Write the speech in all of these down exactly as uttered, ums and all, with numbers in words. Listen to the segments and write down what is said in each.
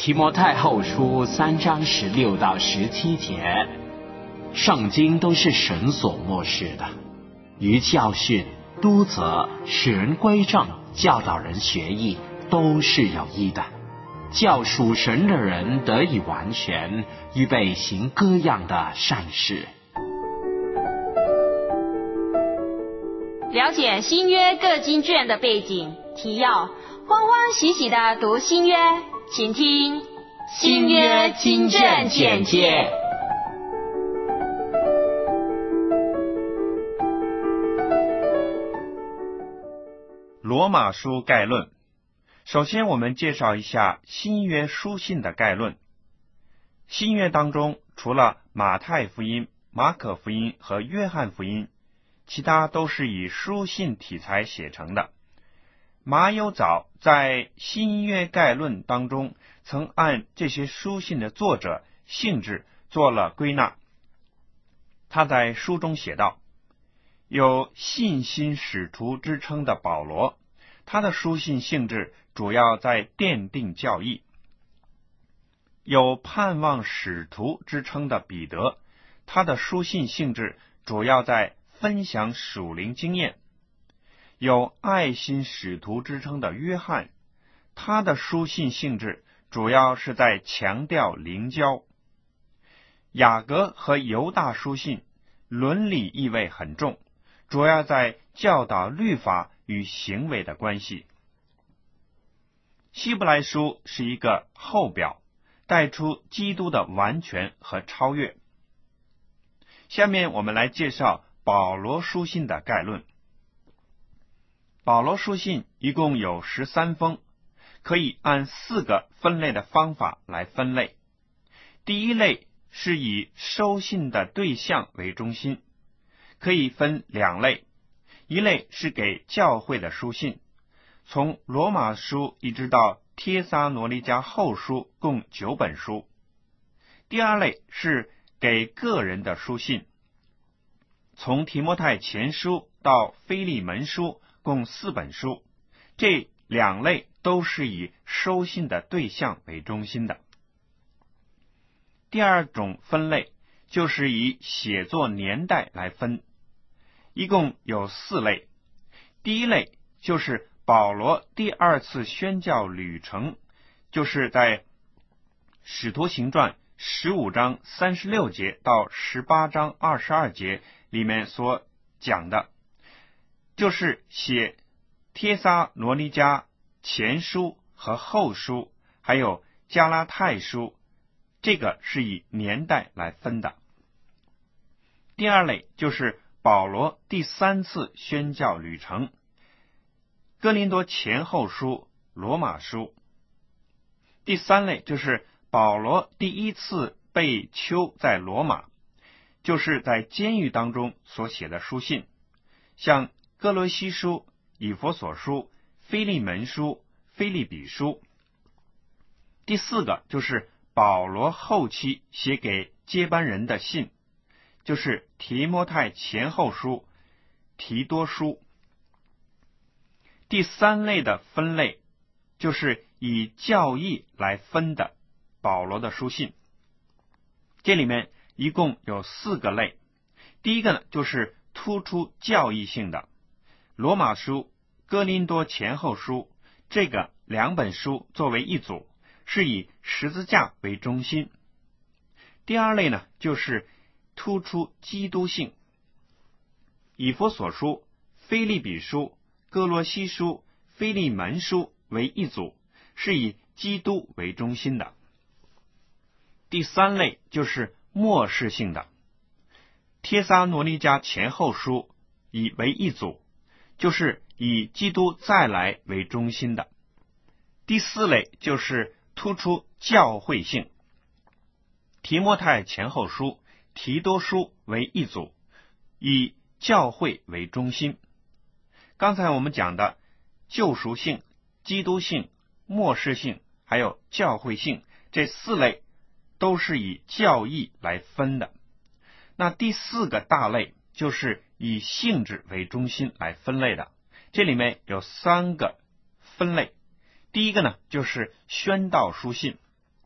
提摩太后书三章十六到十七节，圣经都是神所默示的，于教训、督责、使人归正、教导人学义，都是有益的，叫属神的人得以完全，预备行各样的善事。 了解新约各经卷的背景提要，欢欢喜喜地读新约，请听新约经卷简介。 罗马书概论。首先我们介绍一下新约书信的概论。新约当中，除了马太福音、马可福音和约翰福音，其他都是以书信题材写成的。马有早在新约概论当中曾按这些书信的作者性质做了归纳。他在书中写道，有信心使徒之称的保罗，他的书信性质主要在奠定教义；有盼望使徒之称的彼得，他的书信性质主要在分享属灵经验；有爱心使徒之称的约翰，他的书信性质主要是在强调灵交；雅各和犹大书信伦理意味很重，主要在教导律法与行为的关系。希伯来书是一个后表，带出基督的完全和超越。下面我们来介绍保罗书信的概论。保罗书信一共有十三封，可以按四个分类的方法来分类。第一类是以收信的对象为中心，可以分两类，一类是给教会的书信，从罗马书一直到帖撒罗尼迦后书共九本书。第二类是给个人的书信，从提摩太前书到腓利门书共四本书，这两类都是以收信的对象为中心的。第二种分类就是以写作年代来分，一共有四类。第一类就是保罗第二次宣教旅程，就是在使徒行传十五章三十六节到十八章二十二节里面所讲的，就是写帖撒罗尼迦前书和后书，还有加拉太书，这个是以年代来分的。第二类就是保罗第三次宣教旅程，哥林多前后书、罗马书。第三类就是保罗第一次被囚在罗马，就是在监狱当中所写的书信，像哥罗西书、以弗所书、腓利门书、腓利比书。第四个就是保罗后期写给接班人的信，就是提摩太前后书、提多书。第三类的分类就是以教义来分的保罗的书信，这里面一共有四个类。第一个呢，就是突出教义性的，罗马书、哥林多前后书，这个两本书作为一组，是以十字架为中心。第二类呢，就是突出基督性，以弗所书、腓利比书、哥罗西书、腓利门书为一组，是以基督为中心的。第三类就是末世性的，帖撒罗尼迦前后书以为一组，就是以基督再来为中心的。第四类就是突出教会性，提摩太前后书、提多书为一组，以教会为中心。刚才我们讲的救赎性、基督性、末世性还有教会性，这四类都是以教义来分的。那第四个大类就是以性质为中心来分类的，这里面有三个分类。第一个呢，就是宣道书信，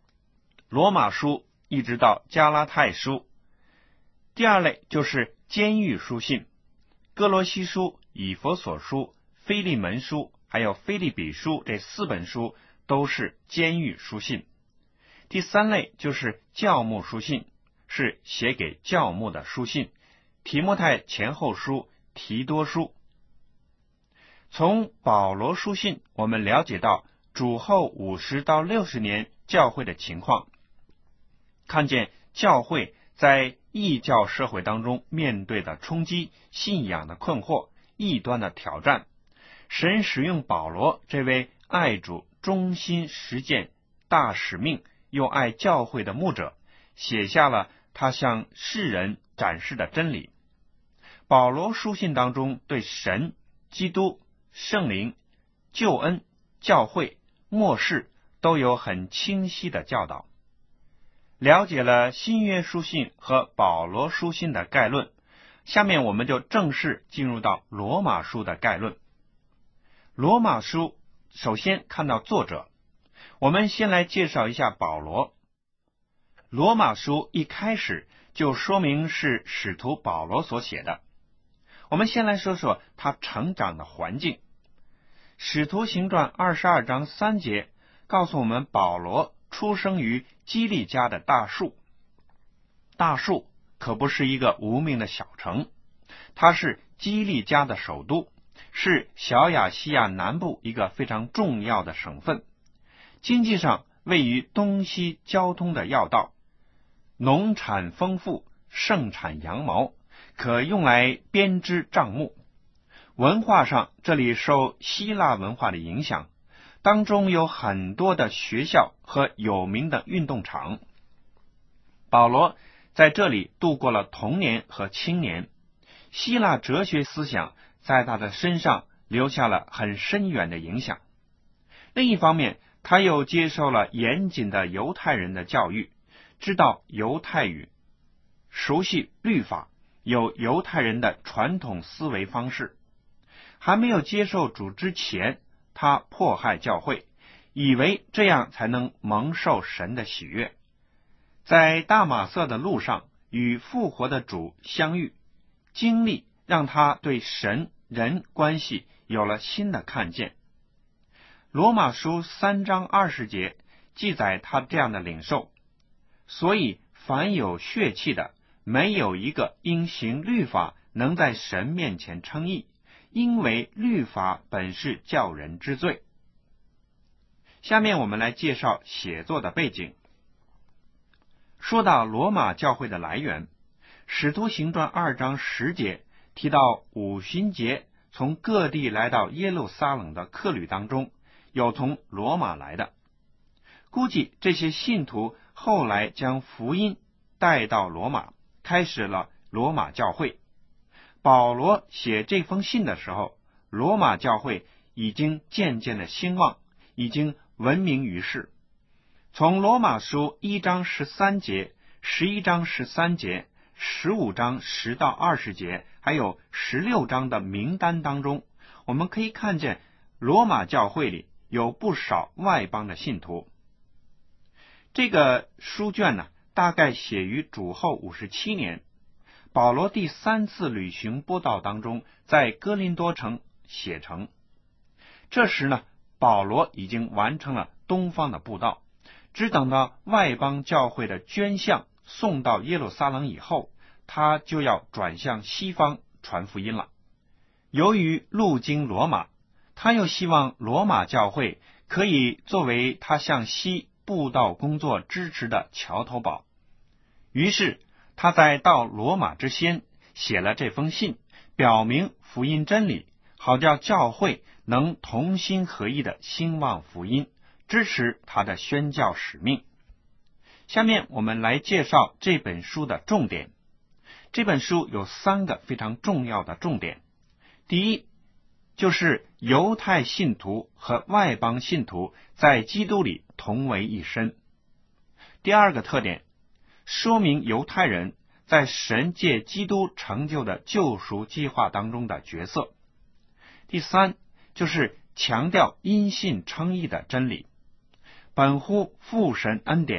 罗马书一直到加拉太书。第二类就是监狱书信，哥罗西书、以弗所书、腓利门书还有腓利比书这四本书都是监狱书信。第三类就是教牧书信，是写给教牧的书信，提摩太前后书、提多书。从保罗书信我们了解到主后五十到六十年教会的情况，看见教会在异教社会当中面对的冲击、信仰的困惑、异端的挑战，神使用保罗这位爱主、忠心实践大使命又爱教会的牧者，写下了他向世人展示的真理。保罗书信当中对神、基督、圣灵、救恩、教会、末世都有很清晰的教导。了解了新约书信和保罗书信的概论，下面我们就正式进入到罗马书的概论。罗马书首先看到作者，我们先来介绍一下保罗。罗马书一开始就说明是使徒保罗所写的。我们先来说说他成长的环境。使徒行传二十二章三节告诉我们，保罗出生于基利家的大树。大树可不是一个无名的小城，它是基利家的首都，是小亚细亚南部一个非常重要的省份，经济上位于东西交通的要道，农产丰富，盛产羊毛，可用来编织帐幕。文化上，这里受希腊文化的影响，当中有很多的学校和有名的运动场。保罗在这里度过了童年和青年，希腊哲学思想在他的身上留下了很深远的影响。另一方面，他又接受了严谨的犹太人的教育，知道犹太语，熟悉律法，有犹太人的传统思维方式。还没有接受主之前，他迫害教会，以为这样才能蒙受神的喜悦。在大马色的路上与复活的主相遇，经历让他对神人关系有了新的看见。罗马书三章二十节记载他这样的领受，所以凡有血气的，没有一个因行律法能在神面前称义，因为律法本是叫人知罪。下面我们来介绍写作的背景。说到罗马教会的来源，使徒行传二章十节提到五旬节从各地来到耶路撒冷的客旅当中，有从罗马来的。估计这些信徒后来将福音带到罗马，开始了罗马教会。保罗写这封信的时候，罗马教会已经渐渐的兴旺，已经闻名于世。从罗马书一章十三节、十一章十三节、十五章十到二十节，还有十六章的名单当中，我们可以看见罗马教会里有不少外邦的信徒。这个书卷呢，大概写于主后五十七年。保罗第三次旅行播道当中，在哥林多城写成。这时呢，保罗已经完成了东方的布道，只等到外邦教会的捐项送到耶路撒冷以后，他就要转向西方传福音了。由于路经罗马，他又希望罗马教会可以作为他向西布道工作支持的桥头堡，于是他在到罗马之先写了这封信，表明福音真理，好叫教会能同心合意的兴旺福音，支持他的宣教使命。下面我们来介绍这本书的重点。这本书有三个非常重要的重点。第一，就是犹太信徒和外邦信徒在基督里同为一身。第二个特点，说明犹太人在神借基督成就的救赎计划当中的角色。第三，就是强调因信称义的真理。本乎父神恩典，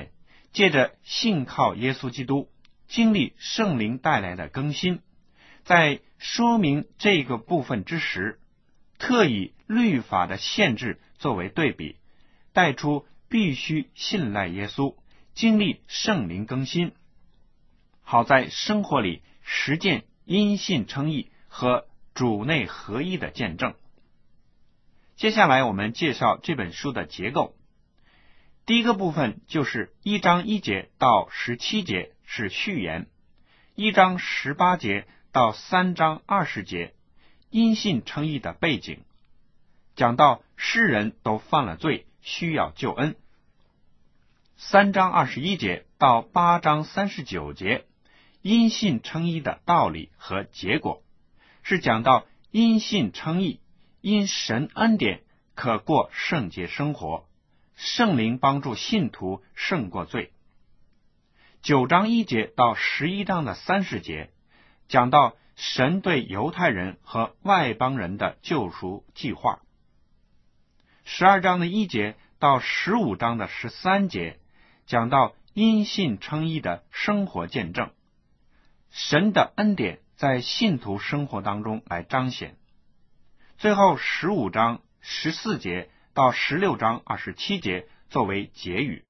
借着信靠耶稣基督，经历圣灵带来的更新。在说明这个部分之时，特以律法的限制作为对比，带出必须信赖耶稣，经历圣灵更新，好在生活里实践因信称义和主内合一的见证。接下来我们介绍这本书的结构。第一个部分就是一章一节到十七节是序言，一章十八节到三章二十节因信称义的背景，讲到世人都犯了罪，需要救恩。三章二十一节到八章三十九节因信称义的道理和结果，是讲到因信称义，因神恩典可过圣洁生活，圣灵帮助信徒胜过罪。九章一节到十一章的三十节讲到神对犹太人和外邦人的救赎计划。十二章的一节到十五章的十三节讲到因信称义的生活见证，神的恩典在信徒生活当中来彰显。最后十五章十四节到十六章二十七节作为结语。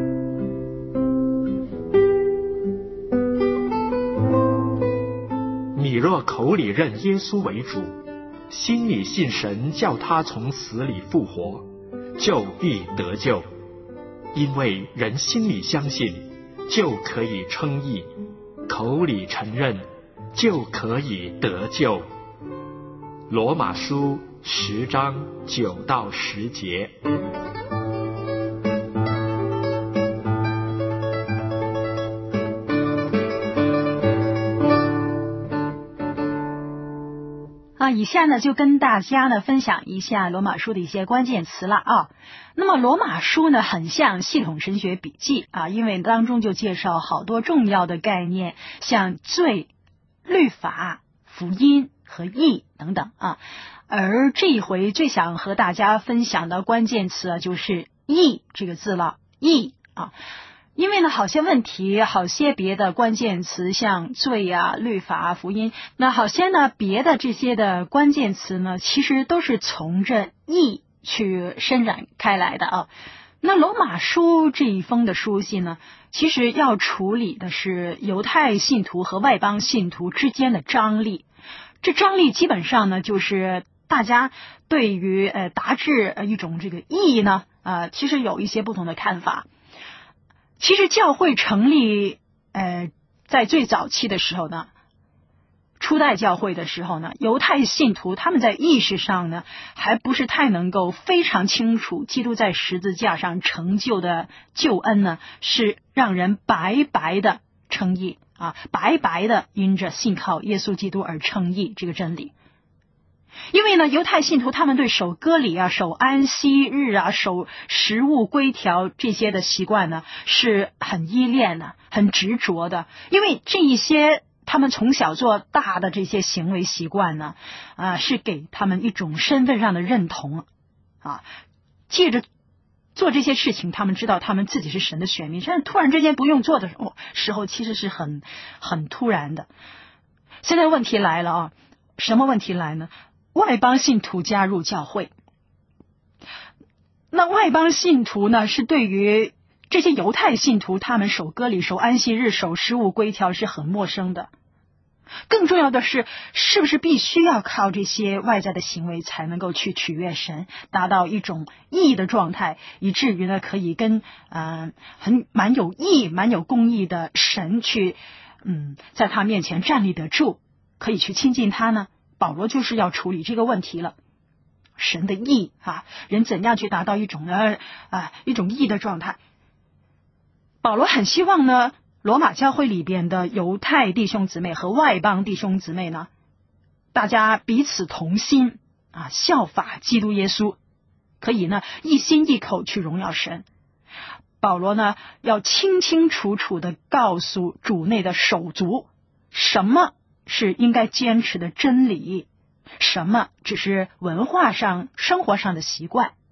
你若口里认耶稣为主，心里信神叫他从死里复活，就必得救。因为人心里相信，就可以称义；口里承认，就可以得救。罗马书十章九到十节。 啊，以下呢就跟大家呢分享一下罗马书的一些关键词了啊。那么罗马书呢很像系统神学笔记啊，因为当中就介绍好多重要的概念，像罪、律法、福音和义等等啊。而这一回最想和大家分享的关键词啊，就是义这个字了，义啊。因为呢，好些问题，好些别的关键词，像罪啊、律法、福音，那好些呢别的这些的关键词呢，其实都是从这义去伸展开来的啊。那罗马书这一封的书信呢，其实要处理的是犹太信徒和外邦信徒之间的张力。这张力基本上呢，就是大家对于呃达至一种这个义呢，呃，其实有一些不同的看法。其实教会成立，呃，在最早期的时候呢，初代教会的时候呢，犹太信徒他们在意识上呢，还不是太能够非常清楚，基督在十字架上成就的救恩呢，是让人白白的称义啊，白白的因着信靠耶稣基督而称义这个真理。因为呢，犹太信徒他们对守割礼啊、守安息日啊、守食物规条这些的习惯呢，是很依恋的、很执着的。因为这一些他们从小做大的这些行为习惯呢，啊，是给他们一种身份上的认同啊。借着做这些事情，他们知道他们自己是神的选民，但是突然之间不用做的时候，时候其实是很很突然的。现在问题来了啊，什么问题来呢？外邦信徒加入教会，那外邦信徒呢，是对于这些犹太信徒他们守割礼、守安息日、守十五规条是很陌生的。更重要的是，是不是必须要靠这些外在的行为才能够去取悦神，达到一种义的状态，以至于呢可以跟嗯、呃、很蛮有义、蛮有公义的神去嗯在他面前站立得住，可以去亲近他呢？保罗就是要处理这个问题了。神的义啊，人怎样去达到一种呢啊一种义的状态？保罗很希望呢，罗马教会里边的犹太弟兄姊妹和外邦弟兄姊妹呢，大家彼此同心啊，效法基督耶稣，可以呢一心一口去荣耀神。保罗呢要清清楚楚的告诉主内的手足，什么是应该坚持的真理，什么只是文化上、生活上的习惯。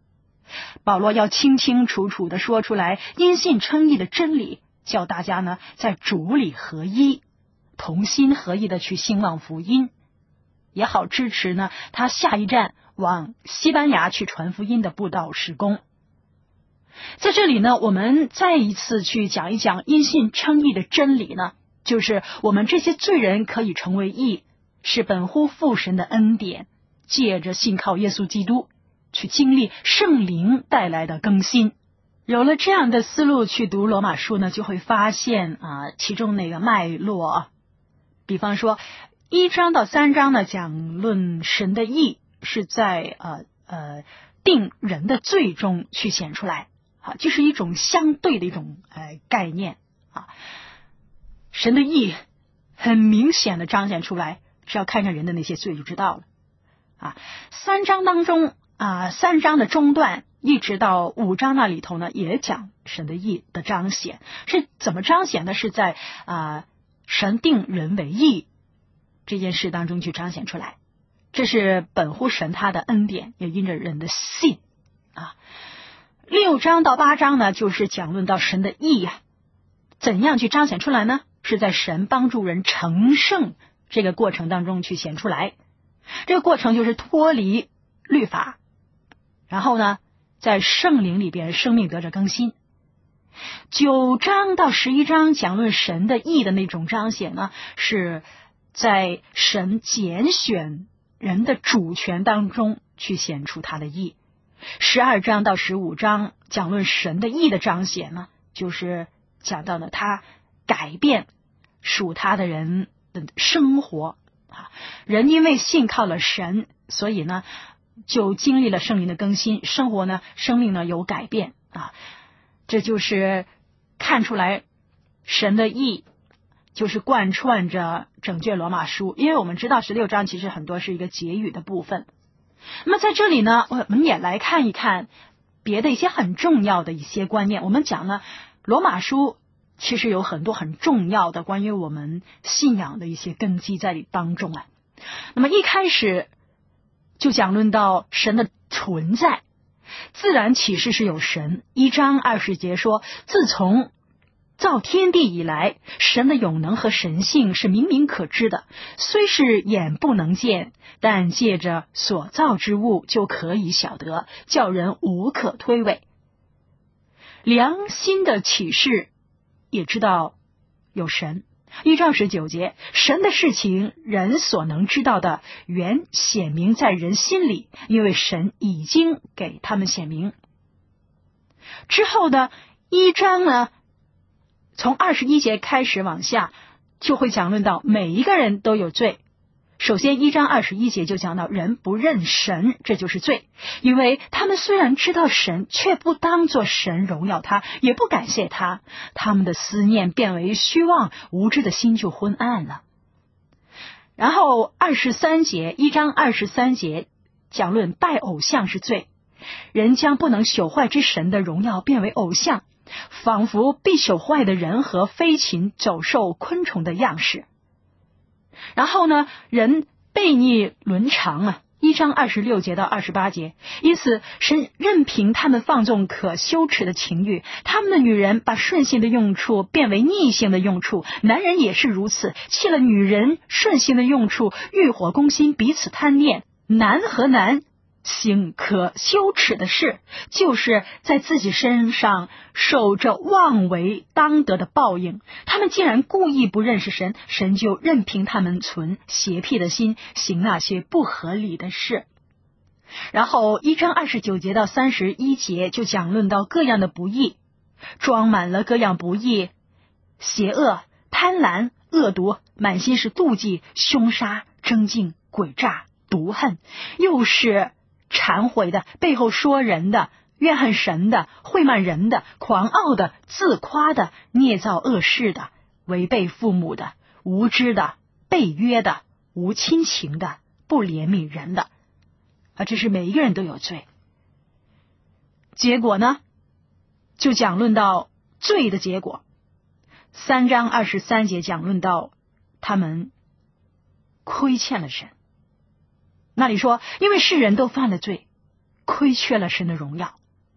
保罗要清清楚楚地说出来因信称义的真理，叫大家呢在主里合一，同心合意地去兴旺福音，也好支持呢他下一站往西班牙去传福音的布道事工。在这里呢，我们再一次去讲一讲因信称义的真理呢，就是我们这些罪人可以成为义，是本乎父神的恩典，借着信靠耶稣基督去经历圣灵带来的更新。有了这样的思路去读罗马书呢，就会发现啊，其中那个脉络。比方说一章到三章呢，讲论神的义是在呃呃定人的罪中去显出来，啊，这是一种相对的一种呃概念啊。神的义很明显的彰显出来，只要看看人的那些罪就知道了啊。三章当中啊，三章的中段一直到五章那里头呢，也讲神的义的彰显。是怎么彰显的？是在啊神定人为义这件事当中去彰显出来。这是本乎神他的恩典，也因着人的信啊。六章到八章呢，就是讲论到神的义呀、啊，怎样去彰显出来呢？是在神帮助人成圣这个过程当中去显出来。这个过程就是脱离律法，然后呢，在圣灵里边生命得着更新。九章到十一章讲论神的义的那种彰显呢，是在神拣选人的主权当中去显出他的义。十二章到十五章讲论神的义的彰显呢，就是讲到了他改变属他的人的生活啊。人因为信靠了神，所以呢就经历了圣灵的更新，生活呢生命呢有改变啊。这就是看出来神的义就是贯穿着整卷罗马书。因为我们知道十六章其实很多是一个结语的部分。那么在这里呢，我们也来看一看别的一些很重要的一些观念。我们讲呢，罗马书其实有很多很重要的关于我们信仰的一些根基在里当中啊。那么一开始就讲论到神的存在，自然启示是有神。一章二十节说，自从造天地以来，神的永能和神性是明明可知的，虽是眼不能见，但借着所造之物就可以晓得，叫人无可推诿。良心的启示也知道有神。一章十九节，神的事情人所能知道的原显明在人心里，因为神已经给他们显明。之后的一章呢，从二十一节开始往下就会讲论到每一个人都有罪。首先一章二十一节就讲到人不认神，这就是罪，因为他们虽然知道神，却不当作神荣耀他，也不感谢他，他们的思念变为虚妄，无知的心就昏暗了。然后二十三节，一章二十三节讲论拜偶像是罪，人将不能朽坏之神的荣耀变为偶像，仿佛必朽坏的人和飞禽走兽昆虫的样式。然后呢，人悖逆伦常啊，一章二十六节到二十八节，因此神任凭他们放纵可羞耻的情欲，他们的女人把顺性的用处变为逆性的用处，男人也是如此，弃了女人顺性的用处，欲火攻心，彼此贪恋。男和男行可羞耻的事，就是在自己身上受着妄为当得的报应。他们既然故意不认识神，神就任凭他们存邪僻的心，行那些不合理的事。然后一章二十九节到三十一节就讲论到各样的不义，装满了各样不义，邪恶、贪婪、恶毒，满心是妒忌、凶杀、争竞、诡诈、毒恨，又是忏悔的，背后说人的，怨恨神的，讳慢人的，狂傲的，自夸的，捏造恶事的，违背父母的，无知的，背约的，无亲情的，不怜悯人的啊，这是每一个人都有罪。结果呢，就讲论到罪的结果。三章二十三节讲论到他们亏欠了神。那里说，因为世人都犯了罪，亏缺了神的荣耀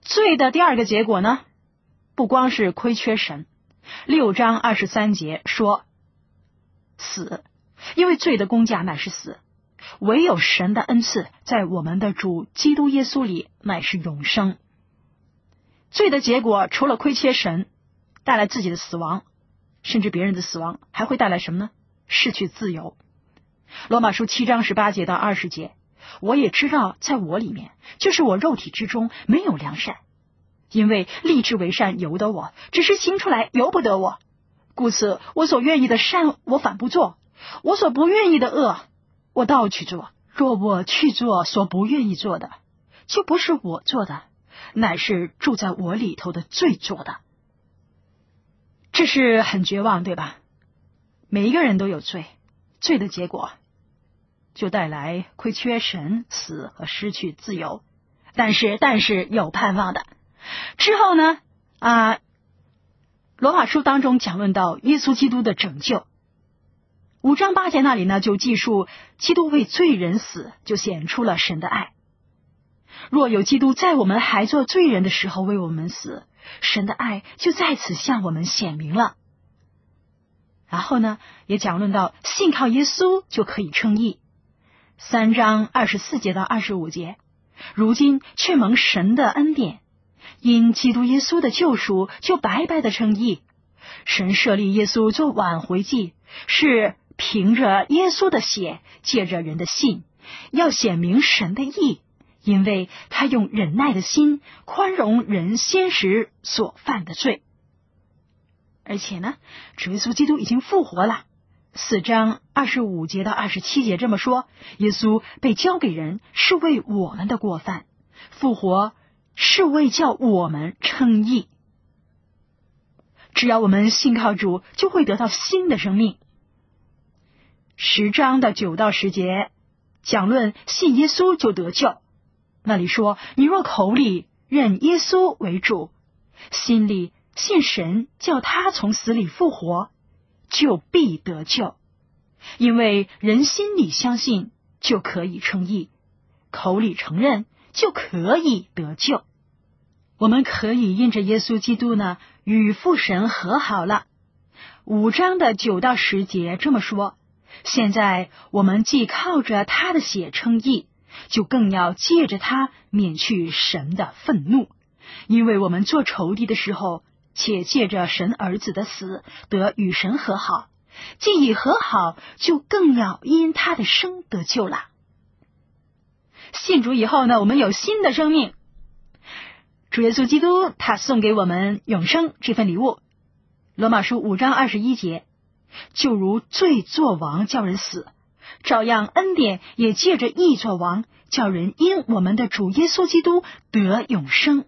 罪的第二个结果呢，不光是亏缺神。六章二十三节说死，因为罪的工价乃是死，唯有神的恩赐在我们的主基督耶稣里乃是永生。罪的结果除了亏缺神，带来自己的死亡，甚至别人的死亡，还会带来什么呢？失去自由。罗马书七章十八节到二十节，我也知道在我里面，就是我肉体之中没有良善，因为立志为善由得我，只是行出来由不得我。故此我所愿意的善我反不做，我所不愿意的恶我倒去做。若我去做所不愿意做的，就不是我做的，乃是住在我里头的罪做的。这是很绝望，对吧？每一个人都有罪，罪的结果就带来亏缺神、死和失去自由。但是但是有盼望的。之后呢啊，罗马书当中讲论到耶稣基督的拯救。五章八节那里呢，就记述基督为罪人死，就显出了神的爱。若有基督在我们还做罪人的时候为我们死，神的爱就在此向我们显明了。然后呢，也讲论到信靠耶稣就可以称义。三章二十四节到二十五节，如今却蒙神的恩典，因基督耶稣的救赎，就白白的称义。神设立耶稣做挽回祭，是凭着耶稣的血，借着人的信，要显明神的义，因为他用忍耐的心宽容人先时所犯的罪。而且呢，主耶稣基督已经复活了。四章二十五节到二十七节这么说，耶稣被交给人，是为我们的过犯；复活是为叫我们称义。只要我们信靠主，就会得到新的生命。十章的九到十节讲论信耶稣就得救。那里说，你若口里认耶稣为主，心里信神叫他从死里复活，就必得救。因为人心里相信就可以称义，口里承认就可以得救。我们可以因着耶稣基督呢，与父神和好了。五章的九到十节这么说，现在我们既靠着他的血称义，就更要借着他免去神的愤怒。因为我们做仇敌的时候，且借着神儿子的死得与神和好，既已和好，就更要因他的生得救了。信主以后呢，我们有新的生命。主耶稣基督他送给我们永生这份礼物。罗马书五章二十一节，就如罪作王叫人死，照样恩典也借着义作王，叫人因我们的主耶稣基督得永生。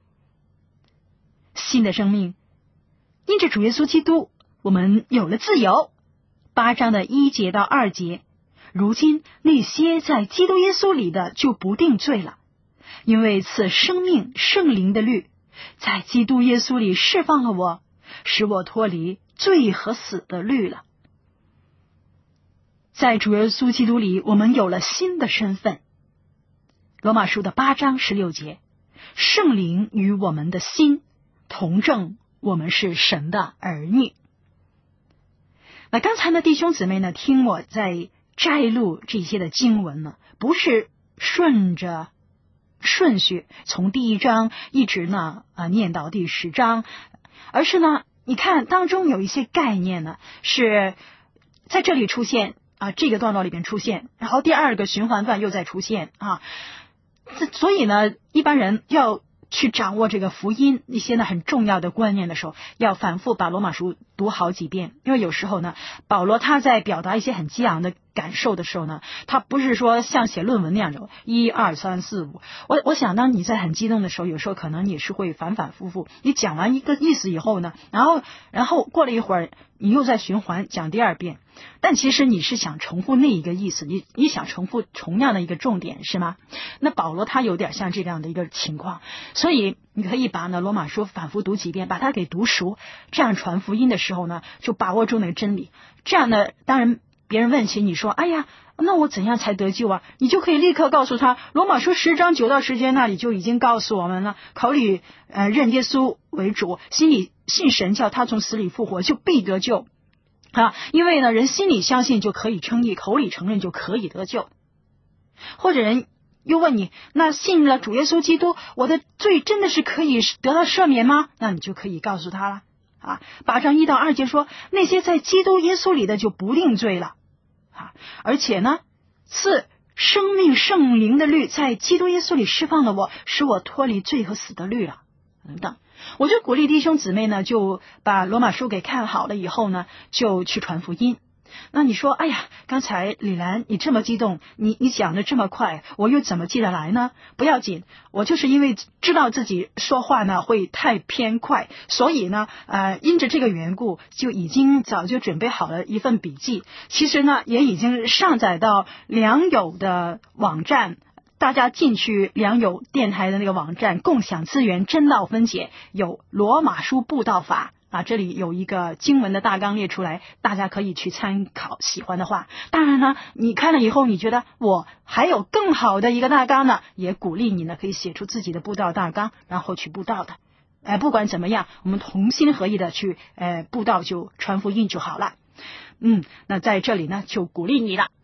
新的生命，因着主耶稣基督，我们有了自由。八章的一节到二节，如今那些在基督耶稣里的就不定罪了，因为赐生命圣灵的律在基督耶稣里释放了我，使我脱离罪和死的律了。在主耶稣基督里，我们有了新的身份。罗马书的八章十六节，圣灵与我们的心同证我们是神的儿女。那刚才呢，弟兄姊妹呢，听我在摘录这些的经文呢，不是顺着顺序从第一章一直呢啊、呃、念到第十章，而是呢，你看当中有一些概念呢是在这里出现啊，这个段落里边出现，然后第二个循环段又再出现啊，所以呢，一般人要去掌握这个福音一些呢很重要的观念的时候，要反复把罗马书读好几遍。因为有时候呢，保罗他在表达一些很激昂的感受的时候呢，他不是说像写论文那样的一二三四五。我我想当你在很激动的时候，有时候可能你是会反反复复。你讲完一个意思以后呢，然后然后过了一会儿，你又在循环讲第二遍。但其实你是想重复那一个意思，你你想重复同样的一个重点，是吗？那保罗他有点像这样的一个情况，所以你可以把呢罗马书反复读几遍，把它给读熟，这样传福音的时候呢，就把握住那个真理。这样呢，当然别人问起你说，哎呀，那我怎样才得救啊？你就可以立刻告诉他，罗马书十章九到十节那里就已经告诉我们了，口里呃认耶稣为主，心里信神叫他从死里复活，就必得救啊！因为呢，人心里相信就可以称义，口里承认就可以得救。或者人又问你，那信了主耶稣基督，我的罪真的是可以得到赦免吗？那你就可以告诉他了啊。八章一到二节说，那些在基督耶稣里的就不定罪了啊，而且呢，赐生命圣灵的律在基督耶稣里释放了我，使我脱离罪和死的律了等等。我就鼓励弟兄姊妹呢，就把罗马书给看好了以后呢，就去传福音。那你说，哎呀，刚才李兰你这么激动，你你讲的这么快，我又怎么记得来呢？不要紧，我就是因为知道自己说话呢会太偏快，所以呢呃因着这个缘故，就已经早就准备好了一份笔记。其实呢也已经上载到良友的网站，大家进去良友电台的那个网站，共享资源真道分解，有罗马书布道法啊，这里有一个经文的大纲列出来，大家可以去参考，喜欢的话。当然呢，你看了以后你觉得我还有更好的一个大纲呢，也鼓励你呢可以写出自己的布道大纲，然后去布道的。哎，不管怎么样，我们同心合意的去呃布道，就传福音就好了。嗯，那在这里呢就鼓励你了。